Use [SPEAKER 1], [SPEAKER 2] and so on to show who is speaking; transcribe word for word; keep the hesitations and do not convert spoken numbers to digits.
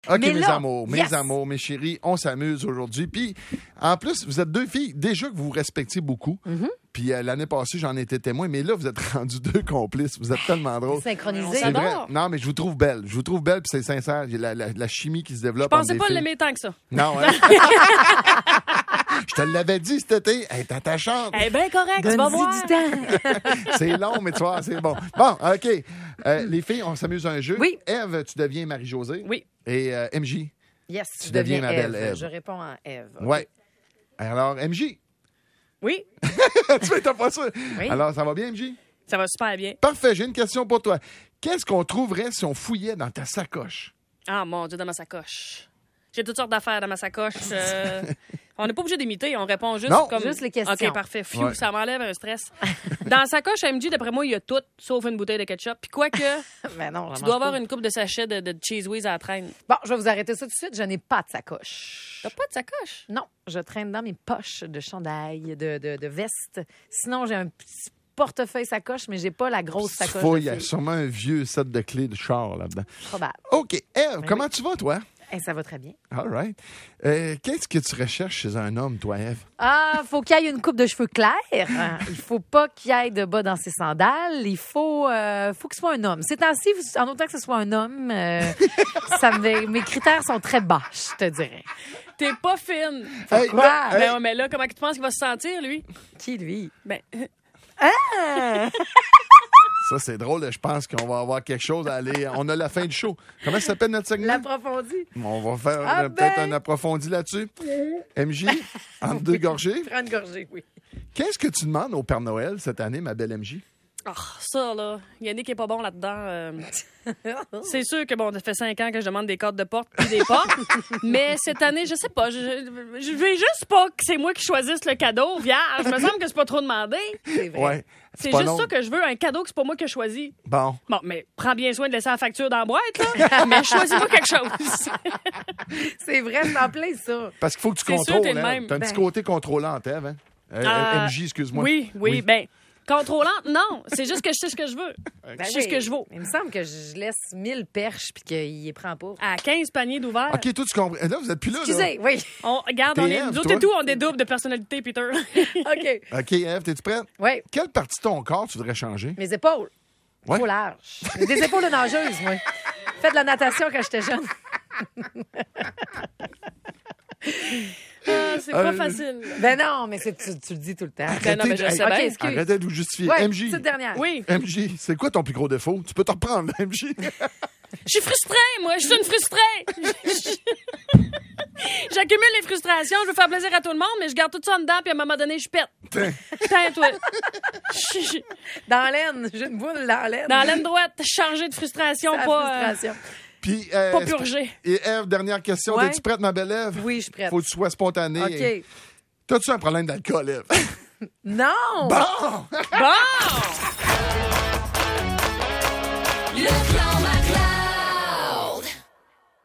[SPEAKER 1] OK,
[SPEAKER 2] Mais
[SPEAKER 1] mes
[SPEAKER 2] là,
[SPEAKER 1] amours, mes
[SPEAKER 2] yes.
[SPEAKER 1] amours, mes chéris, on s'amuse aujourd'hui. Puis, en plus, vous êtes deux filles, déjà que vous vous respectez beaucoup.
[SPEAKER 2] Mm-hmm.
[SPEAKER 1] Puis, euh, l'année passée, j'en étais témoin. Mais là, vous êtes rendus deux complices. Vous êtes tellement drôles.
[SPEAKER 2] Synchronisé.
[SPEAKER 3] On
[SPEAKER 1] C'est
[SPEAKER 3] s'adore.
[SPEAKER 1] vrai. Non, mais je vous trouve belle. Je vous trouve belle, puis c'est sincère. J'ai La, la, la chimie qui se développe.
[SPEAKER 3] Je pensais
[SPEAKER 1] entre
[SPEAKER 3] pas
[SPEAKER 1] des filles.
[SPEAKER 3] l'aimer tant que ça.
[SPEAKER 1] Non, hein? Je te l'avais dit cet été. Elle est attachante.
[SPEAKER 3] Eh bien, correct, tu vas
[SPEAKER 2] Donne-y
[SPEAKER 3] voir.
[SPEAKER 2] du temps.
[SPEAKER 1] C'est long, mais tu vois, c'est bon. Bon, OK. Euh, les filles, on s'amuse à un jeu.
[SPEAKER 2] Oui.
[SPEAKER 1] Ève, tu deviens Marie-Josée.
[SPEAKER 3] Oui.
[SPEAKER 1] Et euh, M J.
[SPEAKER 2] Yes,
[SPEAKER 1] Tu
[SPEAKER 2] je
[SPEAKER 1] deviens
[SPEAKER 2] deviens
[SPEAKER 1] ma belle
[SPEAKER 2] Ève.
[SPEAKER 1] Ève.
[SPEAKER 2] Je réponds en Ève. OK.
[SPEAKER 1] Ouais. Alors, M J.
[SPEAKER 3] Oui,
[SPEAKER 1] tu m'étais pas sûr.
[SPEAKER 2] Oui.
[SPEAKER 1] Alors, ça va bien, M J?
[SPEAKER 3] ça va super bien.
[SPEAKER 1] Parfait, j'ai une question pour toi. Qu'est-ce qu'on trouverait si on fouillait dans ta sacoche?
[SPEAKER 3] Ah, mon Dieu, dans ma sacoche. J'ai toutes sortes d'affaires dans ma sacoche. euh, on n'est pas obligé d'imiter, on répond juste
[SPEAKER 1] Non.
[SPEAKER 3] comme...
[SPEAKER 2] Juste les questions.
[SPEAKER 3] OK, parfait. Phew,
[SPEAKER 1] Ouais.
[SPEAKER 3] ça m'enlève un stress. Dans la sacoche M J, d'après moi, il y a tout, sauf une bouteille de ketchup. Puis quoique,
[SPEAKER 2] Ben non, j'en
[SPEAKER 3] tu
[SPEAKER 2] mange
[SPEAKER 3] dois avoir
[SPEAKER 2] pas.
[SPEAKER 3] une coupe de sachets de, de Cheese Whiz à la traîne.
[SPEAKER 2] Bon, je vais vous arrêter ça tout de suite. Je n'ai pas de sacoche.
[SPEAKER 3] T'as pas de sacoche?
[SPEAKER 2] Non, je traîne dans mes poches de chandail, de, de, de veste. Sinon, j'ai un petit portefeuille sacoche, mais j'ai pas la grosse
[SPEAKER 1] Tu
[SPEAKER 2] sacoche.
[SPEAKER 1] fouilles, il
[SPEAKER 2] de
[SPEAKER 1] y a
[SPEAKER 2] fille.
[SPEAKER 1] sûrement un vieux set de clés de char là-dedans.
[SPEAKER 2] Probable.
[SPEAKER 1] OK. Ève,
[SPEAKER 2] Ben
[SPEAKER 1] comment
[SPEAKER 2] oui.
[SPEAKER 1] tu vas, toi?
[SPEAKER 2] Eh, ça va très bien.
[SPEAKER 1] All right. Euh, Qu'est-ce que tu recherches chez un homme, toi, Ève?
[SPEAKER 2] Ah, faut qu'il y ait une coupe de cheveux clairs. Ah, il faut pas qu'il y ait de bas dans ses sandales. Il faut, euh, faut que ce soit un homme. Ces temps-ci, en autant que ce soit un homme, euh, ça me, mes critères sont très bas, je te dirais.
[SPEAKER 3] T'es pas fine.
[SPEAKER 1] Hey,
[SPEAKER 2] Quoi?
[SPEAKER 1] là, hey,
[SPEAKER 3] Ben, ouais, mais là, comment tu penses qu'il va se sentir, lui?
[SPEAKER 2] Qui, lui?
[SPEAKER 3] Ben,
[SPEAKER 1] ça, c'est drôle. Je pense qu'on va avoir quelque chose à aller. On a la fin du show. Comment ça s'appelle notre segment?
[SPEAKER 2] L'approfondi.
[SPEAKER 1] On va faire
[SPEAKER 2] Ah
[SPEAKER 1] euh, peut-être
[SPEAKER 2] ben!
[SPEAKER 1] un approfondi là-dessus. M J, entre deux gorgées.
[SPEAKER 2] Prends une gorgée, oui.
[SPEAKER 1] Qu'est-ce que tu demandes au Père Noël cette année, ma belle M J?
[SPEAKER 3] ah, ça, là, Yannick est pas bon là-dedans. euh. C'est sûr que, bon, ça fait cinq ans que je demande des codes de porte puis des portes. Mais cette année, je sais pas. Je, je, je veux juste pas que c'est moi qui choisisse le cadeau. Vierge, me semble que c'est pas trop demandé.
[SPEAKER 2] C'est vrai.
[SPEAKER 1] Ouais.
[SPEAKER 3] C'est
[SPEAKER 1] pas
[SPEAKER 3] juste
[SPEAKER 1] long.
[SPEAKER 3] ça que je veux, un cadeau que c'est pas moi qui ai choisi.
[SPEAKER 1] Bon.
[SPEAKER 3] Bon, mais prends bien soin de laisser la facture dans la boîte, là. Mais choisis-moi quelque chose.
[SPEAKER 2] C'est vrai, c'est en plein ça.
[SPEAKER 1] Parce qu'il faut que tu
[SPEAKER 3] C'est sûr,
[SPEAKER 1] contrôles.
[SPEAKER 3] t'es le
[SPEAKER 1] hein.
[SPEAKER 3] même.
[SPEAKER 1] T'as un petit
[SPEAKER 2] Ben.
[SPEAKER 1] côté contrôlant, Ève, hein? Euh,
[SPEAKER 3] Euh,
[SPEAKER 1] M J, excuse-moi.
[SPEAKER 3] Oui, oui, ben, contrôlante, non. C'est juste que je sais ce que je veux.
[SPEAKER 2] Ben
[SPEAKER 3] je sais
[SPEAKER 2] oui.
[SPEAKER 3] ce que je vaux.
[SPEAKER 2] Il me semble que je laisse mille perches puis qu'il les prend pas.
[SPEAKER 3] À quinze paniers d'ouvert.
[SPEAKER 1] OK, toi, tu comprends. Là, vous êtes plus là, là.
[SPEAKER 2] Excusez, oui.
[SPEAKER 3] On, regarde,
[SPEAKER 1] T'es
[SPEAKER 3] on est,
[SPEAKER 1] Ève,
[SPEAKER 3] nous autres
[SPEAKER 1] toi?
[SPEAKER 3] et tout, on est double de personnalité, Peter.
[SPEAKER 2] OK.
[SPEAKER 1] OK, Ève, t'es-tu prête?
[SPEAKER 2] Oui.
[SPEAKER 1] Quelle partie de ton corps tu voudrais changer?
[SPEAKER 2] Mes épaules.
[SPEAKER 1] Ouais.
[SPEAKER 2] Trop large. J'ai des épaules de nageuse, moi. Fait de la natation quand j'étais jeune.
[SPEAKER 3] Ah, c'est
[SPEAKER 1] Euh,
[SPEAKER 3] pas facile.
[SPEAKER 2] Ben non, mais c'est, tu, tu le dis tout le temps.
[SPEAKER 3] Ben non, mais je
[SPEAKER 1] Arrêtez-
[SPEAKER 3] sais
[SPEAKER 2] OK,
[SPEAKER 3] bien.
[SPEAKER 2] excuse.
[SPEAKER 1] Arrêtez de vous justifier.
[SPEAKER 2] Ouais,
[SPEAKER 1] M J.
[SPEAKER 2] petite dernière.
[SPEAKER 3] Oui,
[SPEAKER 1] M J, c'est quoi ton plus gros défaut? Tu peux te reprendre, M J.
[SPEAKER 3] je suis frustrée, moi. Je suis une frustrée. J'accumule les frustrations. Je veux faire plaisir à tout le monde, mais je garde tout ça en dedans, puis à un moment donné, je pète. Putain, toi. Je suis
[SPEAKER 2] Dans l'aine. J'ai une boule dans l'aine.
[SPEAKER 3] dans la laine droite, chargée de frustration,
[SPEAKER 2] La
[SPEAKER 3] pas, euh,
[SPEAKER 2] frustration.
[SPEAKER 1] Puis, euh,
[SPEAKER 3] pas purgée.
[SPEAKER 1] Et Ève, dernière question.
[SPEAKER 2] Ouais.
[SPEAKER 1] Es-tu prête, ma belle Ève?
[SPEAKER 2] Oui, je suis prête.
[SPEAKER 1] Faut que tu sois spontanée.
[SPEAKER 2] OK.
[SPEAKER 1] T'as-tu un problème d'alcool, Ève?
[SPEAKER 2] Non!
[SPEAKER 1] Bon!
[SPEAKER 3] Bon!
[SPEAKER 4] Le clan